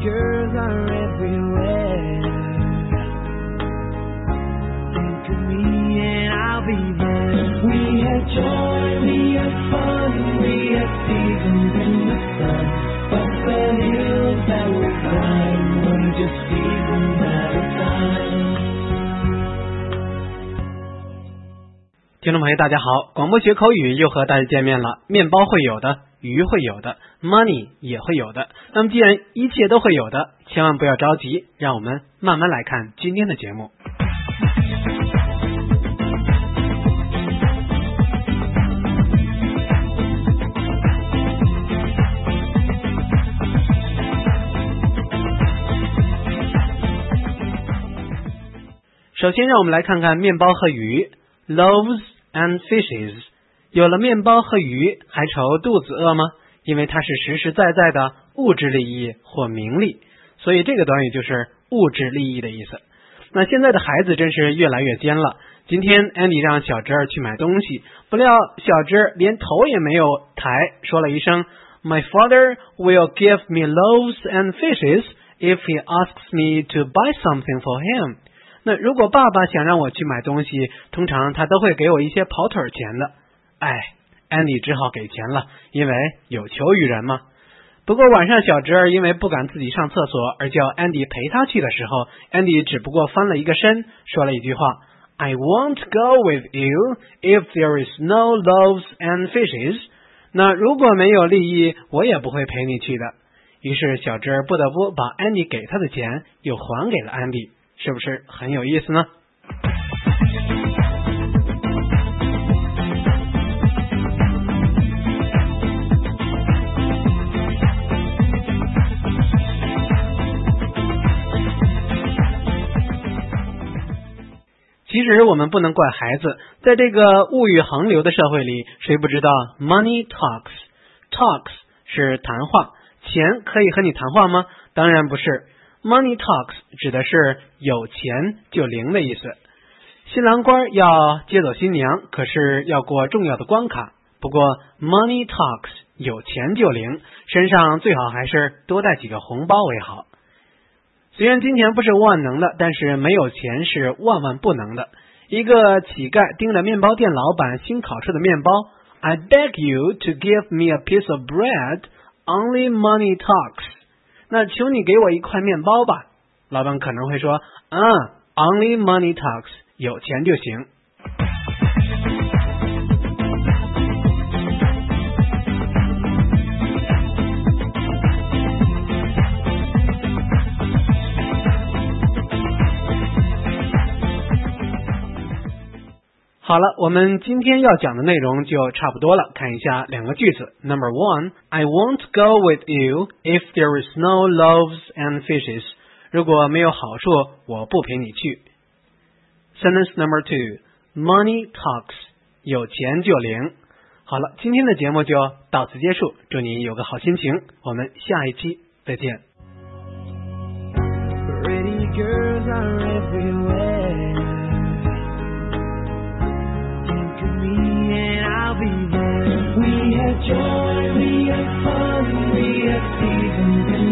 girls are everywhere. Think of me and I'll be there. We have joy, we have fun, we have seasons in the sun. But the hills that we climb were just seasons at a time. 听众朋友大家好，广播学口语又和大家见面了。面包会有的，鱼会有的， money 也会有的。那么既然一切都会有的，千万不要着急，让我们慢慢来看今天的节目。首先让我们来看看面包和鱼 loaves and fishes。 有了面包和鱼还愁肚子饿吗？因为它是实实在在的物质利益或名利，所以这个短语就是物质利益的意思。那现在的孩子真是越来越尖了。今天 Andy 让小侄儿去买东西，不料小侄儿连头也没有抬，说了一声 My father will give me loaves and fishes if he asks me to buy something for him。那如果爸爸想让我去买东西，通常他都会给我一些跑腿钱的。Andy 只好给钱了，因为有求于人嘛。不过晚上小侄儿因为不敢自己上厕所，而叫 Andy 陪他去的时候， Andy 只不过翻了一个身，说了一句话 I won't go with you if there is no loaves and fishes。 那如果没有利益，我也不会陪你去的。于是小侄儿不得不把 Andy 给他的钱又还给了 Andy， 是不是很有意思呢？其实我们不能怪孩子，在这个物欲横流的社会里，谁不知道 money talks。 talks 是谈话，钱可以和你谈话吗？当然不是。 money talks 指的是有钱就灵的意思。新郎官要接走新娘，可是要过重要的关卡。不过 money talks 有钱就灵，身上最好还是多带几个红包为好。虽然金钱不是万能的，但是没有钱是万万不能的。一个乞丐盯着面包店老板新烤出的面包 I beg you to give me a piece of bread, only money talks。 那求你给我一块面包吧。老板可能会说only money talks， 有钱就行。好了，我们今天要讲的内容就差不多了。看一下两个句子。 Number one, I won't go with you if there is no loaves and fishes。 如果没有好处，我不陪你去。 Sentence number two, money talks。 有钱就灵。好了，今天的节目就到此结束，祝你有个好心情，我们下一期再见。 Pretty girls are everywhere. We have joy, we have fun, we have seasons in